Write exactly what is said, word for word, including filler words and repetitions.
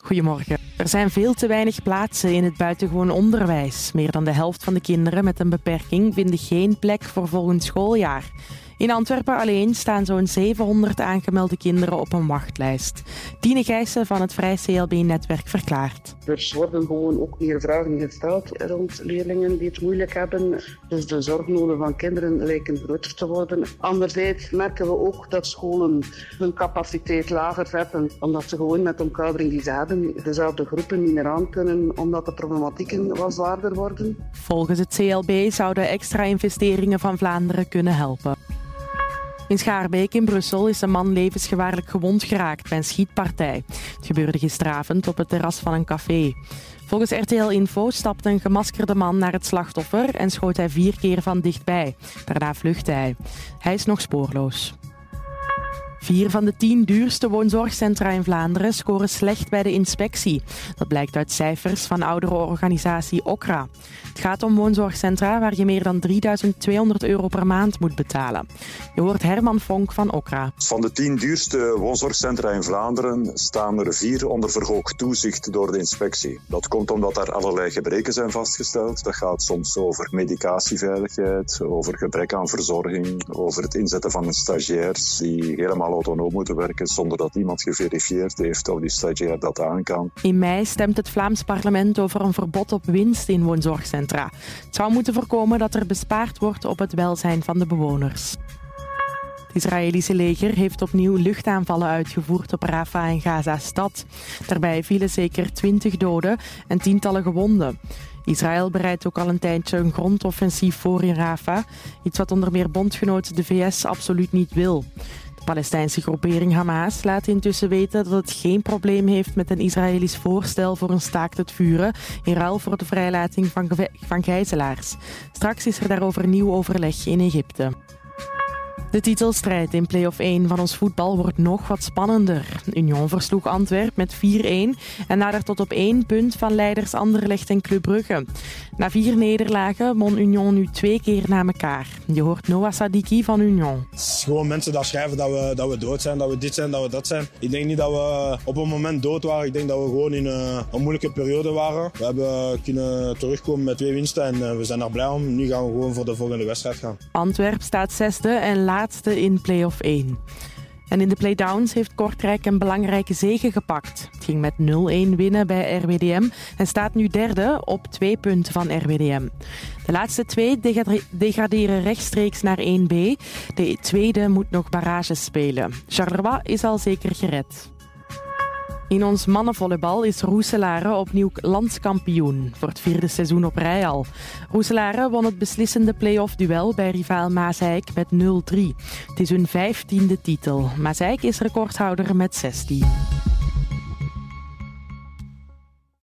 Goedemorgen. Er zijn veel te weinig plaatsen in het buitengewoon onderwijs. Meer dan de helft van de kinderen met een beperking vinden geen plek voor volgend schooljaar. In Antwerpen alleen staan zo'n zevenhonderd aangemelde kinderen op een wachtlijst. Tine Gijssen van het Vrij C L B-netwerk verklaart. Er worden gewoon ook meer vragen gesteld rond leerlingen die het moeilijk hebben. Dus de zorgnoden van kinderen lijken groter te worden. Anderzijds merken we ook dat scholen hun capaciteit lager zetten, omdat ze gewoon met de omkadering die ze hebben dezelfde groepen niet meer aan kunnen, omdat de problematieken wat zwaarder worden. Volgens het C L B zouden extra investeringen van Vlaanderen kunnen helpen. In Schaarbeek in Brussel is een man levensgevaarlijk gewond geraakt bij een schietpartij. Het gebeurde gisteravond op het terras van een café. Volgens R T L Info stapte een gemaskerde man naar het slachtoffer en schoot hij vier keer van dichtbij. Daarna vluchtte hij. Hij is nog spoorloos. Vier van de tien duurste woonzorgcentra in Vlaanderen scoren slecht bij de inspectie. Dat blijkt uit cijfers van ouderenorganisatie Okra. Het gaat om woonzorgcentra waar je meer dan drieduizend tweehonderd euro per maand moet betalen. Je hoort Herman Vonk van Okra. Van de tien duurste woonzorgcentra in Vlaanderen staan er vier onder verhoogd toezicht door de inspectie. Dat komt omdat daar allerlei gebreken zijn vastgesteld. Dat gaat soms over medicatieveiligheid, over gebrek aan verzorging, over het inzetten van stagiairs die helemaal autonoom moeten werken zonder dat iemand geverifieerd heeft of die stagiair dat aan kan. In mei stemt het Vlaams parlement over een verbod op winst in woonzorgcentra. Het zou moeten voorkomen dat er bespaard wordt op het welzijn van de bewoners. Het Israëlische leger heeft opnieuw luchtaanvallen uitgevoerd op Rafah en Gaza-stad. Daarbij vielen zeker twintig doden en tientallen gewonden. Israël bereidt ook al een tijdje een grondoffensief voor in Rafah, iets wat onder meer bondgenoot de V S absoluut niet wil. De Palestijnse groepering Hamas laat intussen weten dat het geen probleem heeft met een Israëlisch voorstel voor een staakt het vuren in ruil voor de vrijlating van, ge- van gijzelaars. Straks is er daarover nieuw overleg in Egypte. De titelstrijd in play-off één van ons voetbal wordt nog wat spannender. Union versloeg Antwerp met vier-een en nadert tot op één punt van leiders Anderlecht en Club Brugge. Na vier nederlagen won Union nu twee keer na elkaar. Je hoort Noah Sadiki van Union. Het is gewoon mensen dat schrijven dat we, dat we dood zijn, dat we dit zijn, dat we dat zijn. Ik denk niet dat we op een moment dood waren. Ik denk dat we gewoon in een, een moeilijke periode waren. We hebben kunnen terugkomen met twee winsten en we zijn er blij om. Nu gaan we gewoon voor de volgende wedstrijd gaan. Antwerp staat zesde en laatste in play-off één. En in de playdowns heeft Kortrijk een belangrijke zege gepakt. Het ging met nul-een winnen bij R W D M en staat nu derde op twee punten van R W D M. De laatste twee degrade- degraderen rechtstreeks naar één B. De tweede moet nog barrages spelen. Charleroi is al zeker gered. In ons mannenvolleybal is Roeselare opnieuw landskampioen. Voor het vierde seizoen op rij al. Roeselare won het beslissende play-off-duel bij rivaal Maaseik met nul drie. Het is hun vijftiende titel. Maaseik is recordhouder met zestien.